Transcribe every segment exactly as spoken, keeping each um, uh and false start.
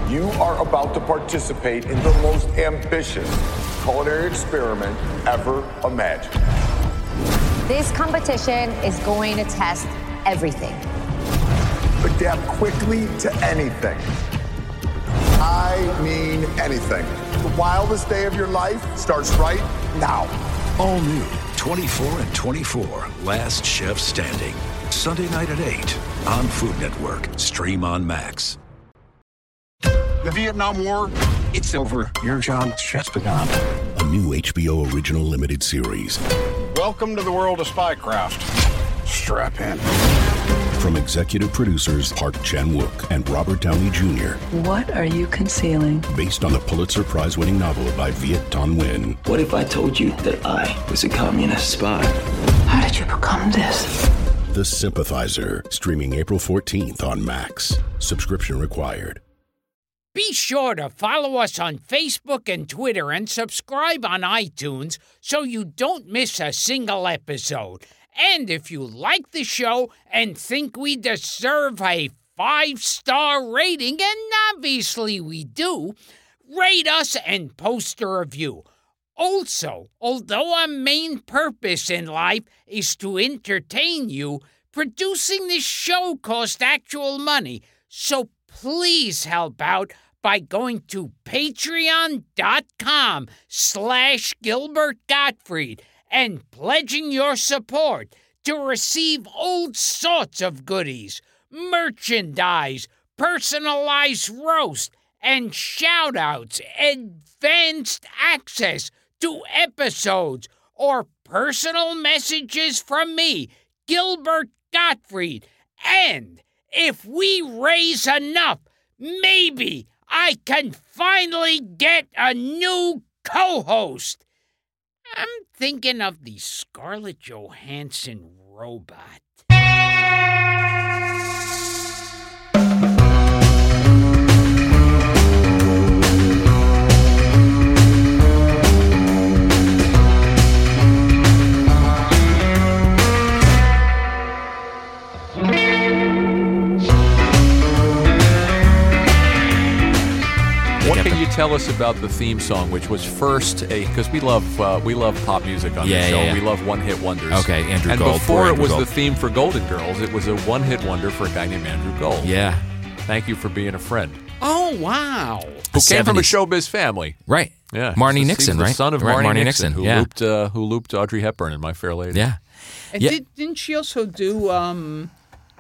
You are about to participate in the most ambitious culinary experiment ever imagined. This competition is going to test everything. Adapt quickly to anything. I mean anything. The wildest day of your life starts right now. All new, twenty-four and twenty-four, Last Chef Standing. Sunday night at eight on Food Network. Stream on Max. The Vietnam War, it's over. Your job just begun. A new H B O original limited series. Welcome to the world of spycraft. Strap in. From executive producers Park Chan-wook and Robert Downey Junior What are you concealing? Based on the Pulitzer Prize-winning novel by Viet Thanh Nguyen. What if I told you that I was a communist spy? How did you become this? The Sympathizer. Streaming April fourteenth on Max. Subscription required. Be sure to follow us on Facebook and Twitter and subscribe on iTunes so you don't miss a single episode. And if you like the show and think we deserve a five-star rating, and obviously we do, rate us and post a review. Also, although our main purpose in life is to entertain you, producing this show costs actual money, so please help out by going to patreon.com slash Gilbert Gottfried and pledging your support to receive all sorts of goodies, merchandise, personalized roast, and shout-outs, advanced access to episodes, or personal messages from me, Gilbert Gottfried. And if we raise enough, maybe I can finally get a new co-host. I'm thinking of the Scarlett Johansson robot. What can you tell us about the theme song, which was first a because we love uh, we love pop music on yeah, the show. Yeah, yeah. We love one-hit wonders. Okay, Andrew and Gold. And before it Andrew was Gold. the theme for Golden Girls, it was a one-hit wonder for a guy named Andrew Gold. Yeah. Thank you for being a friend. Oh, wow. Who came from a showbiz family. Right. Yeah. Marnie He was the- Nixon, he was right? the son of Right, Marnie, Marnie Nixon, Nixon, who, yeah. looped, uh, who looped Audrey Hepburn in My Fair Lady. Yeah. And Yeah. did, didn't she also do... um?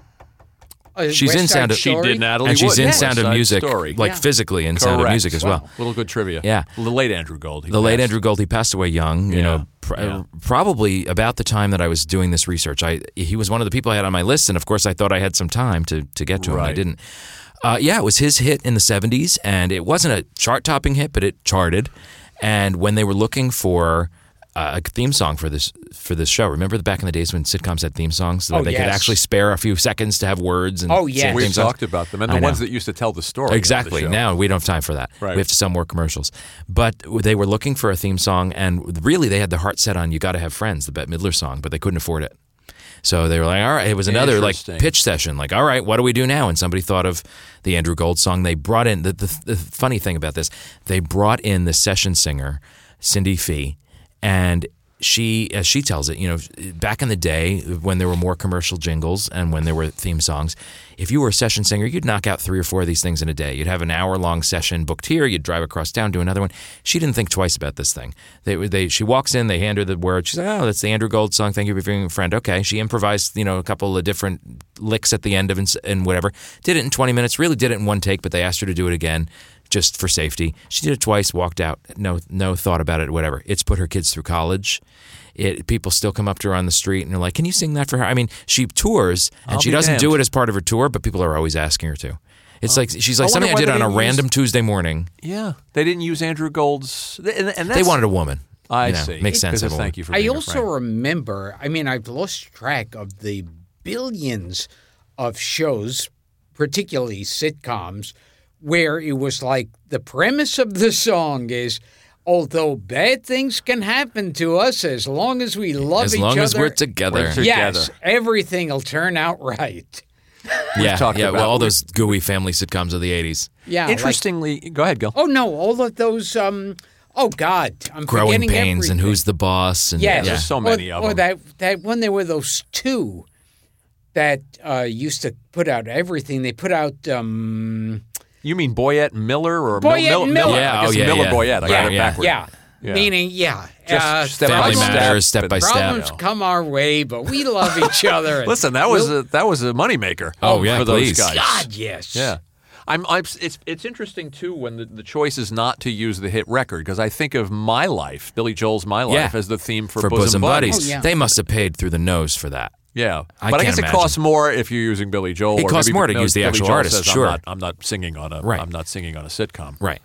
Uh, She's West in Side Sound of Story? She did Natalie And she's Wood in in Sound West of Side Music, Story. like Yeah. physically in Sound of Correct. Music as well. Wow. Little good trivia. Yeah. The late Andrew Gold. He The late passed. Andrew Gold, he passed away young, you Yeah. know, pr- Yeah. probably about the time that I was doing this research. I He was one of the people I had on my list, and of course I thought I had some time to, to get to him. I Right. didn't. Uh, yeah, it was his hit in the seventies, and it wasn't a chart-topping hit, but it charted. And when they were looking for uh, a theme song for this for this show, remember the back in the days when sitcoms had theme songs so that Oh, they could yes. actually spare a few seconds to have words and Oh, sing yes. theme We've songs? talked about them, and I the know. ones that used to tell the story. of the Exactly. show. Now we don't have time for that. Right. We have to sell more commercials. But they were looking for a theme song, and really they had their heart set on "You Gotta Have Friends," the Bette Midler song, but they couldn't afford it. So they were like, all right, it was another like Interesting. pitch session. Like, all right, what do we do now? And somebody thought of the Andrew Gold song. They brought in, the, the, the funny thing about this, they brought in the session singer, Cindy Fee, and she, as she tells it, you know, back in the day when there were more commercial jingles and when there were theme songs, if you were a session singer, you'd knock out three or four of these things in a day. You'd have an hour-long session booked here. You'd drive across town, do another one. She didn't think twice about this thing. They, they, she walks in, they hand her the word. She's like, oh, that's the Andrew Gold song. Thank you for being a friend. Okay. She improvised, you know, a couple of different licks at the end of it and whatever. Did it in twenty minutes. Really did it in one take, but they asked her to do it again just for safety. She did it twice, walked out. No, no thought about it, whatever. It's put her kids through college. It, people still come up to her on the street and they're like, can you sing that for her? I mean, she tours and I'll she be doesn't damned. do it as part of her tour, but people are always asking her to. It's like, she's like, I wonder something I why did they on a didn't use- random Tuesday morning. Yeah. They didn't use Andrew Gold's. And, and They that's, wanted a woman. I You know, see. makes sense. Because to have a Thank woman. you for I being a also friend. remember, I mean, I've lost track of the billions of shows, particularly sitcoms, where it was like the premise of the song is, although bad things can happen to us, as long as we love As each long other. as we're together. We're together. Yes, everything will turn out right. yeah, talked yeah. about Well, all we- those gooey family sitcoms of the eighties. Yeah. like- Interestingly, go ahead, Gil. oh no, all of those. Um. Oh God, I'm Growing forgetting Pains and everything. Who's the Boss? And, Yes. yeah. There's so many or, of or them. that that when there were those two that uh, used to put out everything. They put out. Um, You mean Boyette and Miller or Boyette Mil- and Mil- Miller. Yeah, I guess oh, yeah, Miller yeah. Boyette. I Yeah, got it yeah. backward. yeah. Yeah. Meaning, yeah, Just uh, step by Family problems- Matters, Step by Step. Problems come our way, but we love each other. and Listen, that was we'll- a, that was a moneymaker. Oh, yeah, for those please. guys. God, yes. Yeah. I'm, I'm, it's it's interesting too when the, the choice is not to use the hit record because I think of My Life, Billy Joel's My Life, Yeah. as the theme for, for Bosom, Buddies. Oh, yeah. They must have paid through the nose for that. Yeah, I but I can't guess it imagine. costs more if you're using Billy Joel. It or costs maybe more to because use the Billy actual Joel artist, says, sure. I'm not, I'm not singing on a Right. I'm not singing on a sitcom. Right.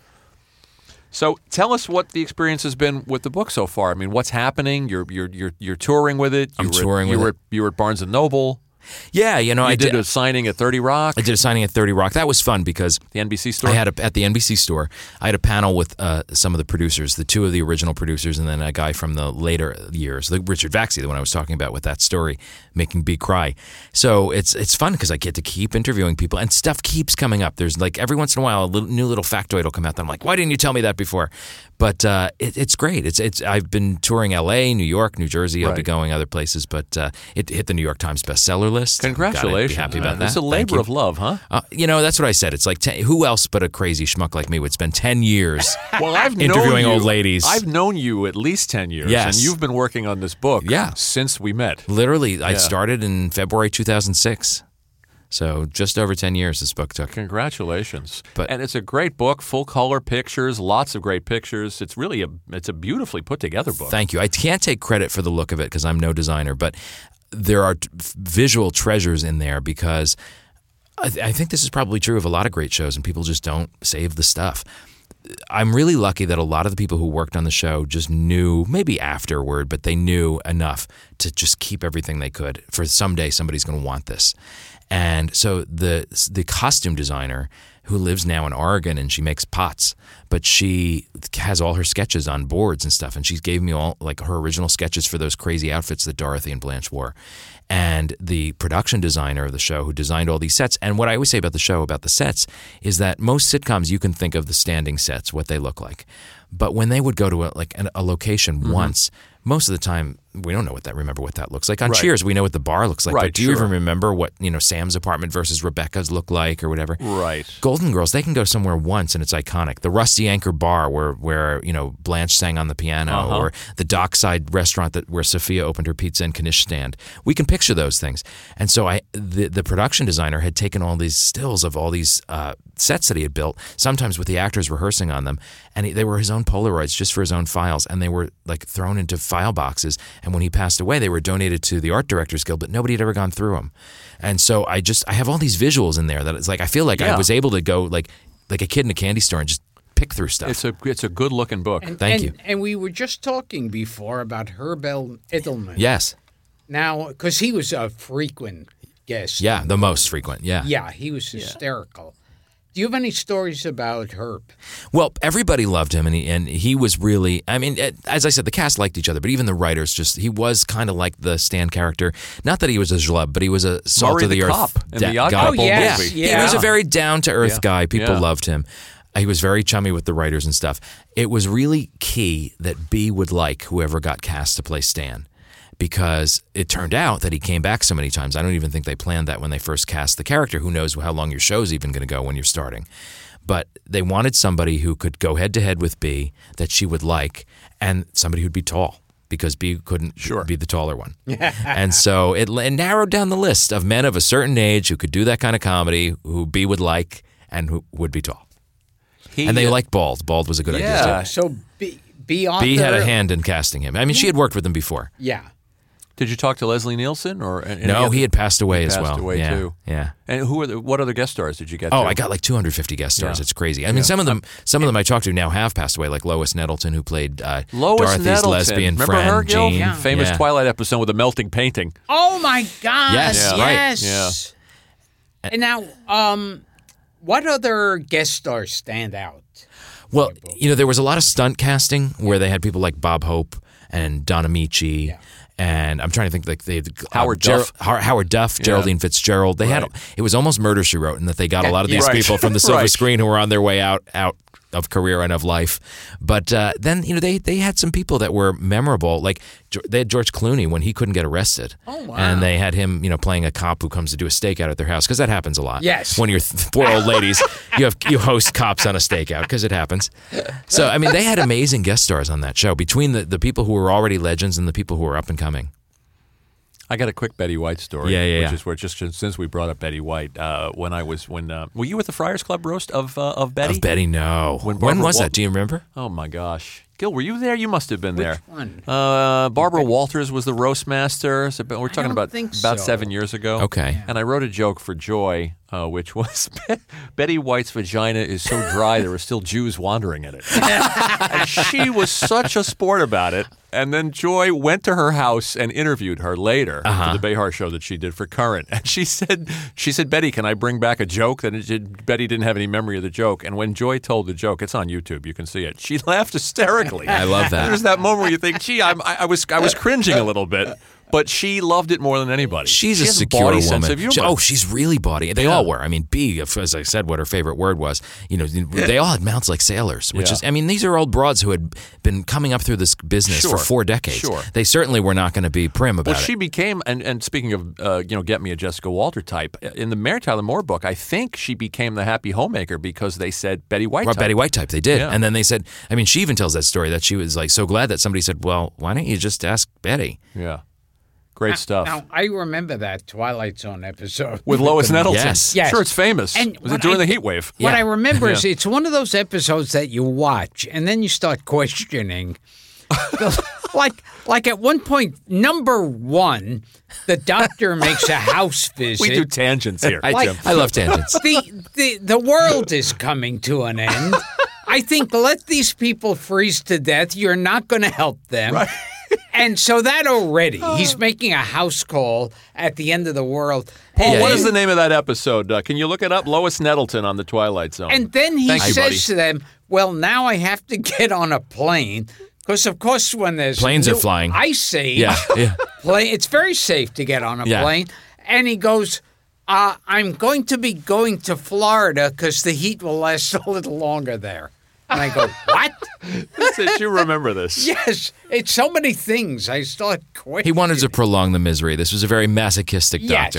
So tell us what the experience has been with the book so far. I mean, what's happening? You're you're you're, you're touring with it. You I'm were, touring you with were, it. You were at Barnes and Noble. Yeah, you know, You I did did. a signing at thirty Rock. I did a signing at thirty Rock. That was fun because The N B C store. I had a, at the N B C store. I had a panel with uh, some of the producers, the two of the original producers, and then a guy from the later years, the Richard Vaxey, the one I was talking about with that story, making B cry. So it's it's fun because I get to keep interviewing people, and stuff keeps coming up. There's like every once in a while a little, new little factoid will come out that I'm like, why didn't you tell me that before? But uh, it, it's great. It's it's. I've been touring L A, New York, New Jersey. I'll be Right. going other places, but uh, it hit the New York Times bestseller list. Congratulations. Gotta be happy about that. It's a Thank labor you. of love, huh? Uh, you know, that's what I said. It's like, ten, who else but a crazy schmuck like me would spend ten years Well, I've interviewing known you, old ladies? I've known you at least ten years. Yes. And you've been working on this book Yeah. since we met. Literally, I Yeah. started in February two thousand six. So just over ten years this book took. Congratulations. But- and it's a great book, full color pictures, lots of great pictures. It's really a it's a beautifully put together book. Thank you. I can't take credit for the look of it because I'm no designer, but there are t- visual treasures in there because I, th- I think this is probably true of a lot of great shows, and people just don't save the stuff. I'm really lucky that a lot of the people who worked on the show just knew, maybe afterward, but they knew enough to just keep everything they could for someday somebody's going to want this. And so the the costume designer who lives now in Oregon and she makes pots, but she has all her sketches on boards and stuff. And she gave me all like her original sketches for those crazy outfits that Dorothy and Blanche wore. And the production designer of the show who designed all these sets. And what I always say about the show, about the sets, is that most sitcoms you can think of the standing sets, what they look like. But when they would go to a, like a location Mm-hmm. once, most of the time we don't know what that remember what that looks like. On Right. Cheers, we know what the bar looks like, Right, but do you sure. even remember what you know Sam's apartment versus Rebecca's look like or whatever? Right. Golden Girls, they can go somewhere once and it's iconic. The Rusty Anchor Bar where where you know Blanche sang on the piano, Uh-huh. or the Dockside restaurant that where Sophia opened her pizza and Knish stand. We can picture those things. And so I the the production designer had taken all these stills of all these uh, sets that he had built, sometimes with the actors rehearsing on them, and he, they were his own Polaroids just for his own files, and they were like thrown into file boxes. And when he passed away, they were donated to the Art Directors Guild, but nobody had ever gone through them. And so I just I have all these visuals in there that it's like I feel like Yeah. I was able to go like like a kid in a candy store and just pick through stuff. It's a it's a good looking book. And, Thank and, you. And we were just talking before about Herbel Edelman. Yes. Now, because he was a frequent guest. Yeah, the most frequent. Yeah. Yeah, he was hysterical. Do you have any stories about Herb? Well, everybody loved him, and he, and he was really, I mean, it, as I said, the cast liked each other, but even the writers just, he was kind of like the Stan character. Not that he was a schlub, but he was a salt Murray of the, the earth cop in da- the Odd guy. Couple Oh, yes, movie. yeah. He was a very down-to-earth Yeah. guy. People Yeah. loved him. He was very chummy with the writers and stuff. It was really key that B would like whoever got cast to play Stan, because it turned out that he came back so many times. I don't even think they planned that when they first cast the character. Who knows how long your show's even going to go when you're starting. But they wanted somebody who could go head-to-head with B that she would like, and somebody who'd be tall, because B couldn't Sure. be the taller one. And so it, it narrowed down the list of men of a certain age who could do that kind of comedy, who B would like, and who would be tall. He, And they uh, liked Bald. Bald was a good Yeah. idea, too. So B, B on B had there- a hand in casting him. I mean, she had worked with him before. Yeah. Did you talk to Leslie Nielsen or any No, other- he had passed away he as passed well. away yeah, too. Yeah. And who are the, what other guest stars did you get? Oh, to? I got like two hundred fifty guest stars. Yeah. It's crazy. I mean, some of them, some of them I talked to now have passed away, like Lois Nettleton, who played uh, Lois Dorothy's Nettleton. lesbian Remember friend, her, Gil? Jean. Yeah. Famous Yeah. Twilight episode with a melting painting. Oh my God! Yes, Yeah. right. Yes. And now, um, what other guest stars stand out? Well, you know, there was a lot of stunt casting where they had people like Bob Hope and Don Amici. Yeah. and I'm trying to think like they Howard uh, Duff. Ger- Howard Duff, Yeah. Geraldine Fitzgerald. They Right. had it was almost Murder, She Wrote, and that they got a lot of Yeah. these Right. people from the silver Right. screen who were on their way out out of career and of life. But uh, then you know they they had some people that were memorable. Like they had George Clooney when he couldn't get arrested. Oh, wow. And they had him you know playing a cop who comes to do a stakeout at their house because that happens a lot. Yes. When you're th- four old ladies, you have you host cops on a stakeout because it happens. So I mean they had amazing guest stars on that show between the, the people who were already legends and the people who were up and coming. I got a quick Betty White story. Yeah, yeah, Which yeah. is where just since we brought up Betty White, uh, when I was when uh, were you at the Friars Club roast of uh, of Betty? Of Betty, no. When When, Barbara was Wal- that? Do you remember? Oh my gosh, Gil, were you there? You must have been there. one? Uh, Barbara Walters was the roast master. So we're talking don't about think about so. seven years ago. Okay. And I wrote a joke for Joy, uh, which was Betty White's vagina is so dry there are still Jews wandering in it. And she was such a sport about it. And then Joy went to her house and interviewed her later Uh-huh. for the Behar show that she did for Current. And she said, "She said, Betty, can I bring back a joke?" That it did, Betty didn't have any memory of the joke. And when Joy told the joke, it's on YouTube, you can see it. She laughed hysterically. I love that. There's that moment where you think, "Gee, I'm, I, I was I was cringing a little bit," but she loved it more than anybody. She's she a has secure body woman. sense of humor. She- oh, she's really body. They Yeah. all were. I mean, B, if- as I said, what her favorite word was. You know, they all had mounts like sailors, which Yeah. is. I mean, these are old broads who had been coming up through this business Sure. for four decades. Sure. They certainly were not going to be prim about Well, she it. became, and, and speaking of, uh, you know, get me a Jessica Walter type, in the Mary Tyler Moore book, I think she became the happy homemaker because they said Betty White Well, type. Betty White type, they did. Yeah. And then they said, I mean, she even tells that story that she was like so glad that somebody said, well, why don't you just ask Betty? Yeah. Great stuff. Now, I remember that Twilight Zone episode. With Lois Nettleton. Yes. Yes. Sure, it's famous. And was what it during I- the heat wave? What Yeah. I remember is Yeah. it's one of those episodes that you watch and then you start questioning. like, like at one point, number one, the doctor makes a house visit. We do tangents here. I, Like- I love tangents. the, the the world is coming to an end. I think let these people freeze to death. You're not going to help them. And so that already, he's making a house call at the end of the world. Paul, Yeah, what yeah. is the name of that episode? Uh, can you look it up? Lois Nettleton on the Twilight Zone. And then he Thank you, says buddy. to them, well, now I have to get on a plane. Because, of course, when there's Planes are new flying. ice age, Yeah, yeah. plane, it's very safe to get on a Yeah. plane. And he goes, uh, I'm going to be going to Florida because the heat will last a little longer there. And I go, what? Since you remember this. Yes, it's so many things. I start questioning. He wanted to prolong the misery. This was a very masochistic doctor.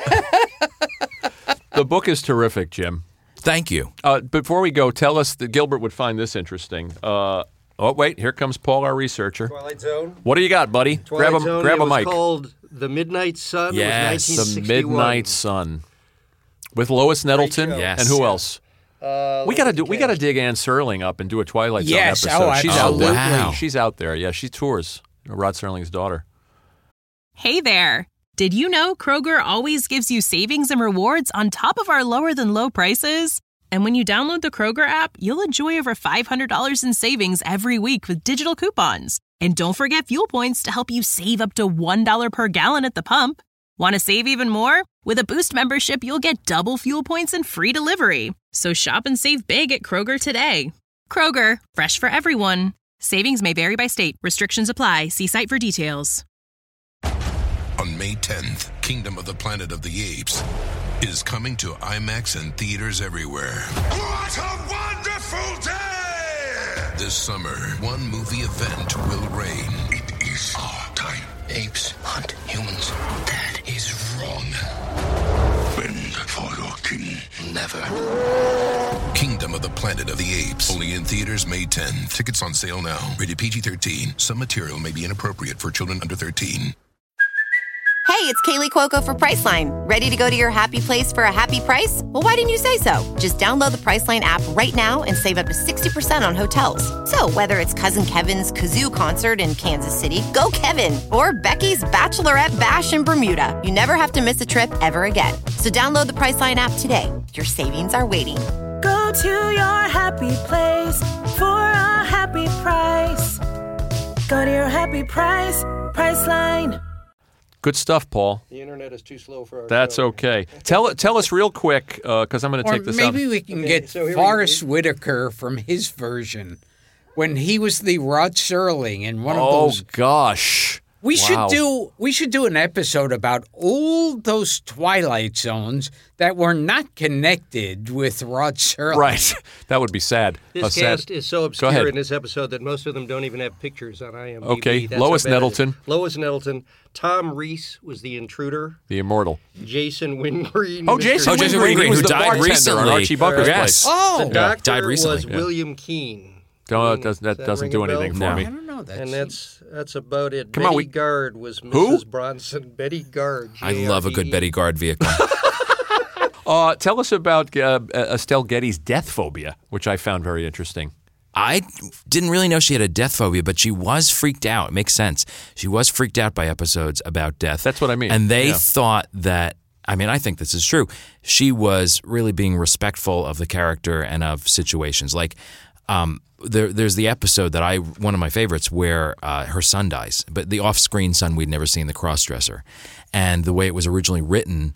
Yes. The book is terrific, Jim. Thank you. Uh, before we go, tell us that Gilbert would find this interesting. Uh, oh, wait, here comes Paul, our researcher. Twilight Zone. What do you got, buddy? Twilight grab a, Zone. grab it a was mic. called The Midnight Sun. Yes, it was The nineteen sixty-one. Midnight Sun. With Lois Nettleton. show. Yes. And who else? Uh, We gotta look do. at We the gotta cast. dig Ann Serling up and do a Twilight Zone Yes, episode. oh, She's absolutely. out there. Wow. She's out there. Yeah, she tours. Rod Serling's daughter. Hey there. Did you know Kroger always gives you savings and rewards on top of our lower than low prices? And when you download the Kroger app, you'll enjoy over five hundred dollars in savings every week with digital coupons. And don't forget fuel points to help you save up to one dollar per gallon at the pump. Want to save even more? With a Boost membership, you'll get double fuel points and free delivery. So shop and save big at Kroger today. Kroger, fresh for everyone. Savings may vary by state. Restrictions apply. See site for details. On May tenth, Kingdom of the Planet of the Apes is coming to IMAX and theaters everywhere. What a wonderful day! This summer, one movie event will reign. It is our time. Apes hunt humans. That is wrong. Bend for your king. Never. Kingdom of the Planet of the Apes. Only in theaters May tenth. Tickets on sale now. Rated P G thirteen. Some material may be inappropriate for children under thirteen. Hey, it's Kaylee Cuoco for Priceline. Ready to go to your happy place for a happy price? Well, why didn't you say so? Just download the Priceline app right now and save up to sixty percent on hotels. So whether it's Cousin Kevin's Kazoo Concert in Kansas City, go Kevin, or Becky's Bachelorette Bash in Bermuda, you never have to miss a trip ever again. So download the Priceline app today. Your savings are waiting. Go to your happy place for a happy price. Go to your happy price, Priceline. Good stuff, Paul. The internet is too slow for our That's show. okay. Tell tell us real quick, because I'm going to Or take this out. maybe we can Okay, get so here we- Forrest Whitaker from his version when he was the Rod Serling in one of Oh those gosh, We Wow. should do we should do an episode about all those Twilight Zones that were not connected with Rod Serling. Right. That would be sad. This A sad- cast is so Go obscure ahead. in this episode that most of them don't even have pictures on I M D B. Okay, That's Lois how bad it is. Nettleton. Lois Nettleton. Tom Reese was the intruder. The immortal. Jason Wingreen. Oh, Mister Jason Oh, Jason Wingreen, Wingreen, he was who the died bartender recently. on Archie Bunker's Yes. place. Oh, The doctor died recently, was yeah. William Keane. No, Ring- that does- that does doesn't ring do a bell? anything for no, me. I don't know that. And that's that's about it. Come Betty on, we- Gard was Missus Who? Bronson. Betty Gard. I love a good Betty Gard vehicle. Uh, tell us about uh, Estelle Getty's death phobia, which I found very interesting. I didn't really know she had a death phobia, but she was freaked out. It makes sense. She was freaked out by episodes about death. That's what I mean. And they Yeah. thought that, I mean, I think this is true. She was really being respectful of the character and of situations. Like, um, there, there's the episode that I, one of my favorites, where uh, her son dies, but the off-screen son we'd never seen, the cross-dresser. And the way it was originally written,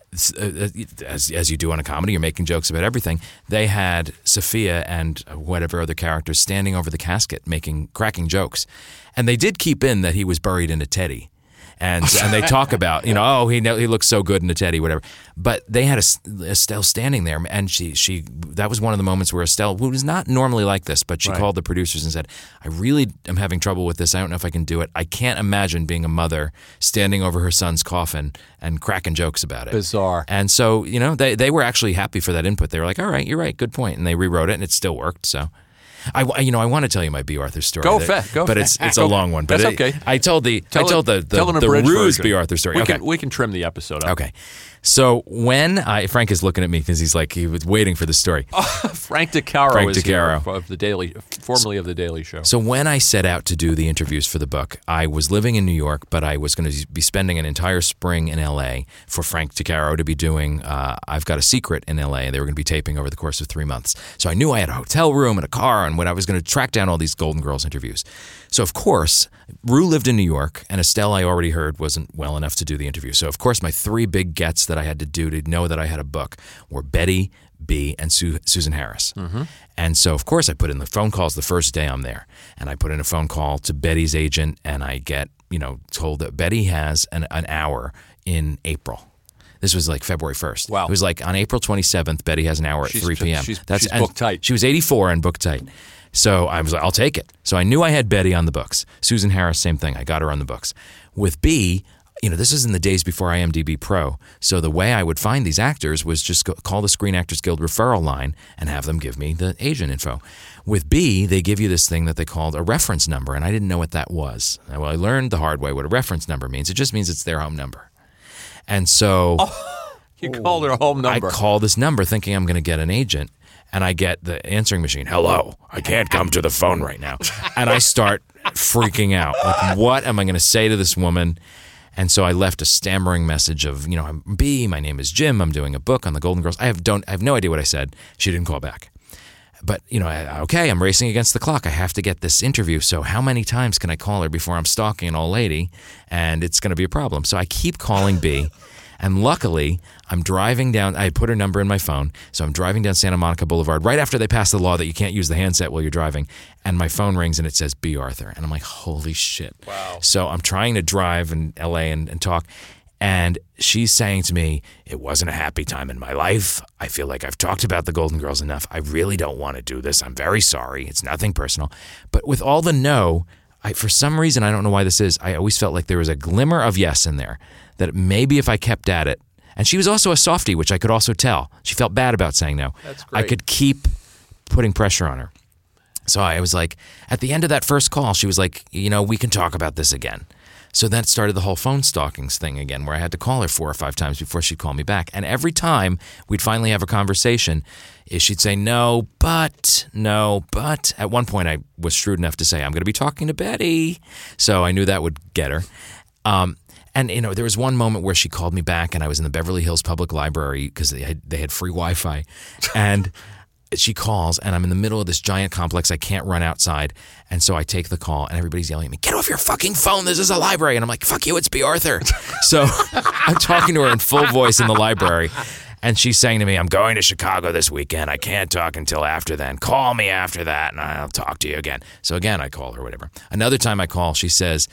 as as you do on a comedy, you're making jokes about everything. They had Sophia and whatever other characters standing over the casket, making cracking jokes, and they did keep in that he was buried in a teddy, and and they talk about, you know, oh, he he looks so good in a teddy, whatever. But they had a, Estelle standing there, and she she that was one of the moments where Estelle, who was not normally like this, but she Right. called the producers and said, I really am having trouble with this. I don't know if I can do it. I can't imagine being a mother standing over her son's coffin and cracking jokes about it. Bizarre. And so, you know, they, they were actually happy for that input. They were like, all right, you're right, good point. And they rewrote it, and it still worked. So, I, you know, I want to tell you my B. Arthur story. Go that- fa- go But fa- it's it's go- a long one. But That's it- okay. I told the Tell I told it- the tell the, an the abridged ruse version. B. Arthur story. We okay. can we can trim the episode up. Okay. So when I Frank is looking at me because he's like he was waiting for the story. Frank DeCaro Frank is here DeCaro. of the Daily, formerly of the Daily Show. So when I set out to do the interviews for the book, I was living in New York, but I was going to be spending an entire spring in L A for Frank DeCaro to be doing uh, I've Got a Secret in L A. They were going to be taping over the course of three months. So I knew I had a hotel room and a car, and when I was going to track down all these Golden Girls interviews. So of course, Rue lived in New York, and Estelle, I already heard, wasn't well enough to do the interview. So of course, my three big gets that I had to do to know that I had a book were Betty, B, and Su- Susan Harris. Mm-hmm. And so, of course, I put in the phone calls the first day I'm there. And I put in a phone call to Betty's agent, and I get, you know, told that Betty has an, an hour in April. This was like February first. Wow. It was like on April twenty-seventh, Betty has an hour She's- at three p.m. she's- That's she's and booked tight. She was eighty-four and booked tight. So I was like, I'll take it. So I knew I had Betty on the books. Susan Harris, same thing. I got her on the books. With B, you know, this is in the days before I M D B Pro. So the way I would find these actors was just go, call the Screen Actors Guild referral line and have them give me the agent info. With B, they give you this thing that they called a reference number, and I didn't know what that was. Well, I learned the hard way what a reference number means. It just means it's their home number. And so You called her home number. I call this number thinking I'm going to get an agent, and I get the answering machine. Hello, I can't come to the phone right now. And I start freaking out. Like, what am I going to say to this woman? And so I left a stammering message of, you know, I'm B, my name is Jim, I'm doing a book on the Golden Girls. I have don't I have no idea what I said. She didn't call back. But, you know, I, okay, I'm racing against the clock. I have to get this interview. So how many times can I call her before I'm stalking an old lady? And it's going to be a problem. So I keep calling B. And luckily, I'm driving down, I put her number in my phone, so I'm driving down Santa Monica Boulevard right after they passed the law that you can't use the handset while you're driving, and my phone rings and it says B. Arthur. And I'm like, holy shit. Wow. So I'm trying to drive in L A and, and talk, and she's saying to me, it wasn't a happy time in my life. I feel like I've talked about the Golden Girls enough. I really don't want to do this. I'm very sorry. It's nothing personal. But with all the no, I, for some reason, I don't know why this is, I always felt like there was a glimmer of yes in there, that maybe if I kept at it, and she was also a softie, which I could also tell. She felt bad about saying no. That's great. I could keep putting pressure on her. So I was like, at the end of that first call, she was like, you know, we can talk about this again. So that started the whole phone stalkings thing again, where I had to call her four or five times before she'd call me back. And every time we'd finally have a conversation, she'd say, no, but, no, but. At one point, I was shrewd enough to say, I'm going to be talking to Betty. So I knew that would get her. Um, and, you know, there was one moment where she called me back, and I was in the Beverly Hills Public Library because they had, they had free Wi-Fi. And she calls, and I'm in the middle of this giant complex. I can't run outside. And so I take the call, and everybody's yelling at me, get off your fucking phone. This is a library. And I'm like, fuck you, it's B. Arthur. So I'm talking to her in full voice in the library. And she's saying to me, I'm going to Chicago this weekend. I can't talk until after then. Call me after that, and I'll talk to you again. So again, I call her, whatever. Another time I call, she says,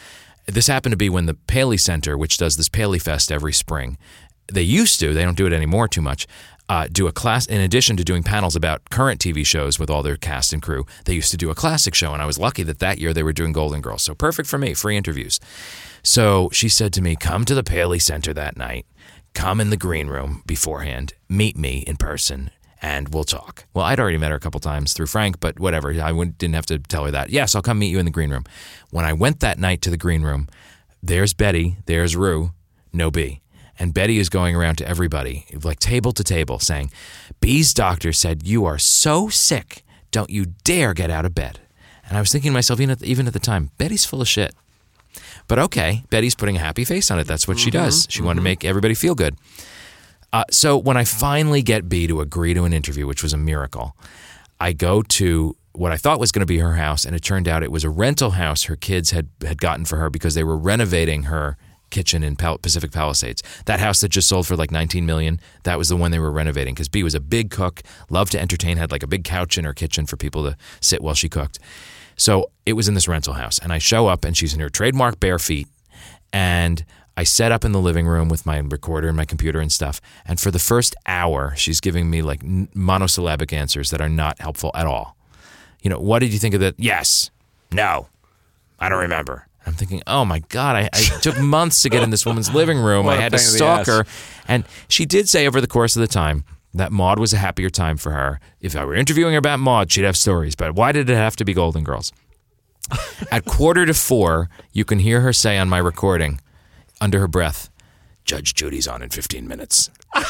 This happened to be when the Paley Center, which does this Paley Fest every spring, they used to, they don't do it anymore too much, uh, do a class, in addition to doing panels about current T V shows with all their cast and crew, they used to do a classic show, and I was lucky that that year they were doing Golden Girls. So perfect for me, free interviews. So she said to me, come to the Paley Center that night, come in the green room beforehand, meet me in person, and we'll talk. Well, I'd already met her a couple times through Frank, but whatever. I wouldn't, didn't have to tell her that. Yes, I'll come meet you in the green room. When I went that night to the green room, there's Betty, there's Rue, no B. And Betty is going around to everybody, like table to table, saying, B's doctor said you are so sick, don't you dare get out of bed. And I was thinking to myself, even at the, even at the time, Betty's full of shit. But okay, Betty's putting a happy face on it. That's what mm-hmm, she does. She mm-hmm. wanted to make everybody feel good. Uh, so when I finally get B to agree to an interview, which was a miracle, I go to what I thought was going to be her house, and it turned out it was a rental house her kids had, had gotten for her because they were renovating her kitchen in Pal- Pacific Palisades. That house that just sold for like nineteen million dollars, that was the one they were renovating because B was a big cook, loved to entertain, had like a big couch in her kitchen for people to sit while she cooked. So it was in this rental house, and I show up, and she's in her trademark bare feet, and I set up in the living room with my recorder and my computer and stuff, and for the first hour, she's giving me like monosyllabic answers that are not helpful at all. You know, what did you think of that? Yes. No. I don't remember. I'm thinking, oh my God, I, I took months to get in this woman's living room. I had to stalk her. And she did say over the course of the time that Maude was a happier time for her. If I were interviewing her about Maude, she'd have stories. But why did it have to be Golden Girls? At quarter to four, you can hear her say on my recording, under her breath, Judge Judy's on in fifteen minutes.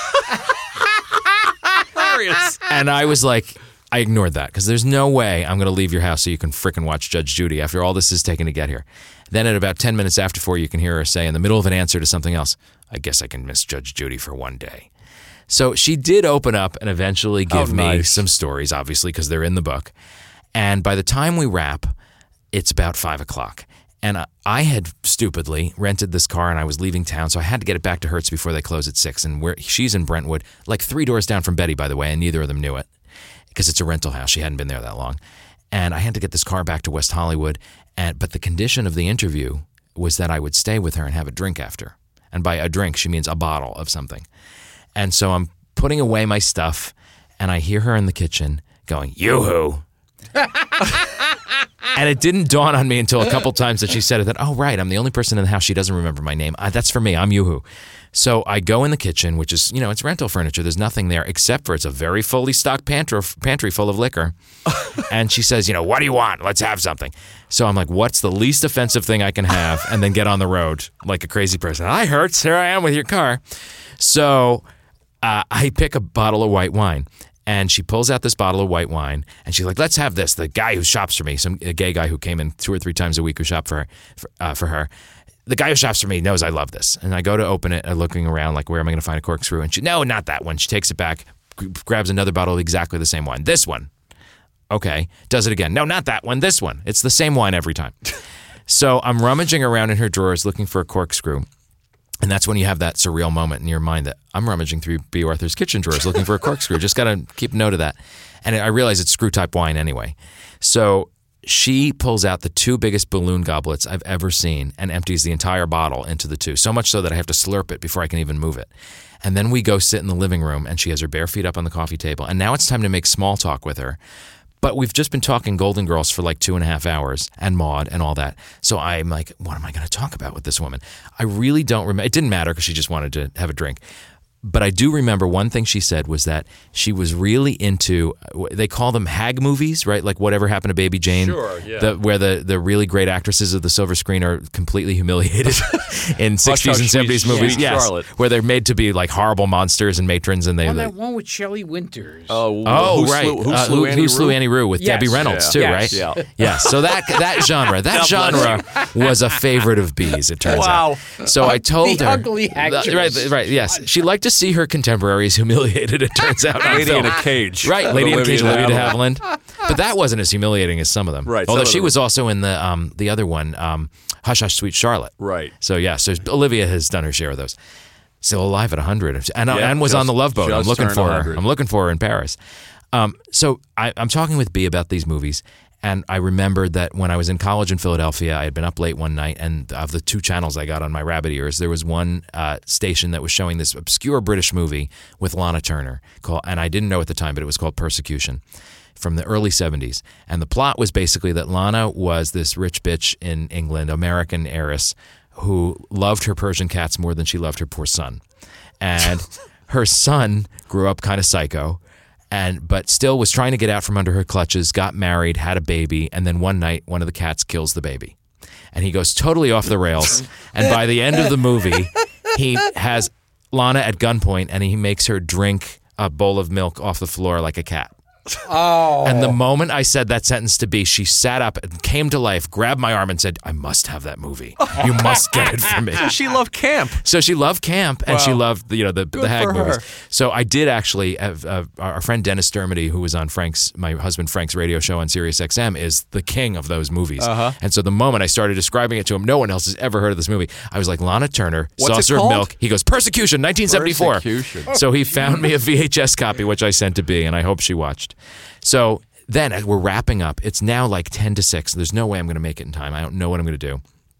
Hilarious. And I was like, I ignored that because there's no way I'm going to leave your house so you can frickin' watch Judge Judy after all this is taken to get here. Then at about ten minutes after four, you can hear her say in the middle of an answer to something else, I guess I can miss Judge Judy for one day. So she did open up and eventually give oh, nice. me some stories, obviously, because they're in the book. And by the time we wrap, it's about five o'clock. And I had stupidly rented this car and I was leaving town, so I had to get it back to Hertz before they close at six. And where she's in Brentwood, like three doors down from Betty, by the way, and neither of them knew it because it's a rental house. She hadn't been there that long. And I had to get this car back to West Hollywood. And but the condition of the interview was that I would stay with her and have a drink after. And by a drink, she means a bottle of something. And so I'm putting away my stuff, and I hear her in the kitchen going, yoo-hoo. And it didn't dawn on me until a couple times that she said it, that, oh, right, I'm the only person in the house. She doesn't remember my name. Uh, that's for me. I'm Yoo-hoo. So I go in the kitchen, which is, you know, it's rental furniture. There's nothing there except for it's a very fully stocked pantry, pantry full of liquor. And she says, you know, what do you want? Let's have something. So I'm like, what's the least offensive thing I can have? And then get on the road like a crazy person. Hi, Hertz. Here I am with your car. So uh, I pick a bottle of white wine. And she pulls out this bottle of white wine, and she's like, let's have this. The guy who shops for me, some a gay guy who came in two or three times a week who shopped for her, for, uh, for her. The guy who shops for me knows I love this. And I go to open it, and looking around, like, where am I going to find a corkscrew? And she, no, not that one. She takes it back, g- grabs another bottle of exactly the same wine. This one. Okay. Does it again. No, not that one. This one. It's the same wine every time. So I'm rummaging around in her drawers looking for a corkscrew. And that's when you have that surreal moment in your mind that I'm rummaging through B. Arthur's kitchen drawers looking for a corkscrew. Just got to keep note of that. And I realize it's screw-type wine anyway. So she pulls out the two biggest balloon goblets I've ever seen and empties the entire bottle into the two, so much so that I have to slurp it before I can even move it. And then we go sit in the living room, and she has her bare feet up on the coffee table. And now it's time to make small talk with her. But we've just been talking Golden Girls for like two and a half hours and Maude and all that. So I'm like, what am I going to talk about with this woman? I really don't remember. It didn't matter because she just wanted to have a drink. But I do remember one thing she said was that she was really into, they call them hag movies, right? Like Whatever Happened to Baby Jane. Sure, yeah. The, where the, the really great actresses of the silver screen are completely humiliated in sixties and seventies movies. Yeah. Yes, Charlotte. where they're made to be like horrible monsters and matrons. And they, Oh, they, that one with Shelley Winters. Oh, Oh, who right. Slew, who, Uh, slew, who, Annie who slew Rue? Annie Rue with Yes. Debbie Reynolds, Yeah. too, Yes. right? Yeah. Yeah. So that that genre, that God genre was a favorite of B's, it turns Wow. out. So I told The her. ugly actress. Right, right, yes. She liked to see her contemporaries humiliated, it turns out. on Lady film. in a Cage. Right, Lady in a Cage, Olivia Olivia de Havilland. Havilland. But that wasn't as humiliating as some of them. Right, Although some of she them. was also in the um, the other one, um, Hush Hush Sweet Charlotte. Right. So, yeah, so Olivia has done her share of those. Still alive at one hundred. And, Yeah, and was just- on the Love Boat. I'm just looking turned for one her. hundred. I'm looking for her in Paris. Um, so I, I'm talking with B about these movies, And I remembered that when I was in college in Philadelphia, I had been up late one night, and of the two channels I got on my rabbit ears, there was one uh, station that was showing this obscure British movie with Lana Turner, called, and I didn't know at the time, but it was called Persecution, from the early seventies. And the plot was basically that Lana was this rich bitch in England, American heiress, who loved her Persian cats more than she loved her poor son. And her son grew up kind of psycho, and but still was trying to get out from under her clutches, got married, had a baby, and then one night, one of the cats kills the baby. And he goes totally off the rails, and by the end of the movie, he has Lana at gunpoint, and he makes her drink a bowl of milk off the floor like a cat. Oh. And the moment I said that sentence to B, she sat up and came to life, grabbed my arm and said, I must have that movie. You must get it for me. So she loved camp. So she loved camp, and Wow. she loved the, you know the, Good the Hag for movies. her. So I did actually have, uh, our friend Dennis Dermody, who was on Frank's, my husband Frank's radio show on Sirius X M, is the king of those movies. Uh-huh. And so the moment I started describing it to him, no one else has ever heard of this movie. I was like, Lana Turner, What's it Saucer of called? Milk. He goes, Persecution, nineteen seventy-four. Persecution. So he found me a V H S copy, which I sent to B, and I hope she watched. So then as we're wrapping up. It's now like ten to six. There's no way I'm going to make it in time. I don't know what I'm going to do.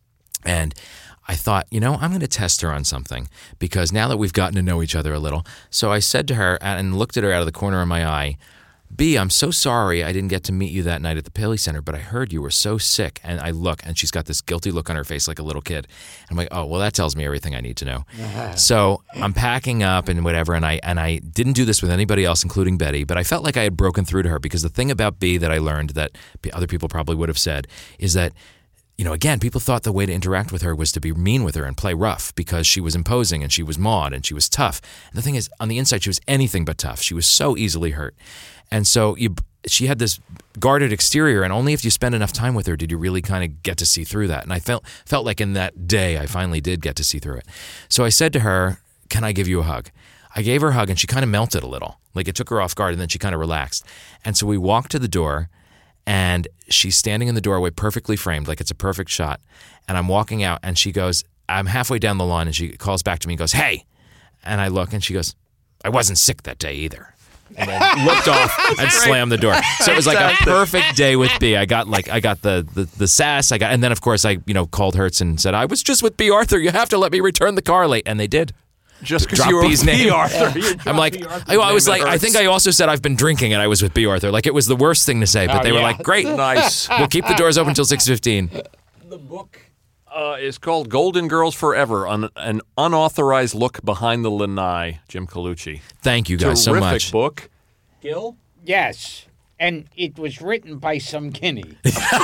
And I thought, you know, I'm going to test her on something because now that we've gotten to know each other a little. So I said to her and looked at her out of the corner of my eye, B, I'm so sorry I didn't get to meet you that night at the Paley Center, but I heard you were so sick. And I look, and she's got this guilty look on her face like a little kid. I'm like, oh, well, that tells me everything I need to know. Uh-huh. So I'm packing up and whatever, and I and I didn't do this with anybody else, including Betty, but I felt like I had broken through to her because the thing about B that I learned that other people probably would have said is that, you know, again, people thought the way to interact with her was to be mean with her and play rough because she was imposing and she was Maude and she was tough. And the thing is, on the inside, she was anything but tough. She was so easily hurt. And so you, she had this guarded exterior, and only if you spend enough time with her did you really kind of get to see through that. And I felt felt like in that day, I finally did get to see through it. So I said to her, can I give you a hug? I gave her a hug, and she kind of melted a little. Like it took her off guard, and then she kind of relaxed. And so we walked to the door, and she's standing in the doorway perfectly framed, like it's a perfect shot. And I'm walking out, and she goes, I'm halfway down the lawn, and she calls back to me and goes, hey. And I look, and she goes, I wasn't sick that day either. And then looked off and slammed the door. So it was like a perfect day with B. I got like I got the, the the sass. I got, and then of course I you know called Hertz and said I was just with B. Arthur. You have to let me return the car late, and they did. Just because Drop you were B's with B. name. Arthur. You I'm dropped like, B. Arthur's I, I was name, like, it I think hurts. I also said I've been drinking and I was with B. Arthur. Like it was the worst thing to say, but Oh, they were yeah. like, great, Nice. We'll keep the doors open until six fifteen. The book uh, is called Golden Girls Forever, on an unauthorized look behind the lanai. Jim Colucci. Thank you guys so Terrific much. book. Gil? Yes. And it was written by some guinea.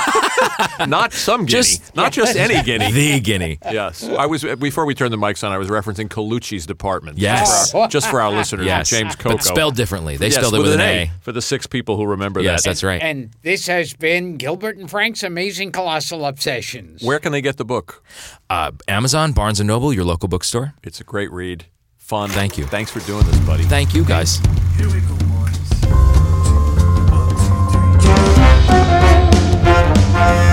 Not some guinea. Just- Not just any guinea. The guinea. Yes. I was before we turned the mics on, I was referencing Colucci's department. Yes. Just for our, just for our listeners. Yes. James Coco. But spelled differently. They Yes, spelled it with an A. For the six people who remember Yes, that. that's right. And this has been Gilbert and Frank's Amazing Colossal Obsessions. Where can they get the book? Uh, Amazon, Barnes and Noble, your local bookstore. It's a great read. Fun. Thank you. Thanks for doing this, buddy. Thank you guys. Here we go, boys.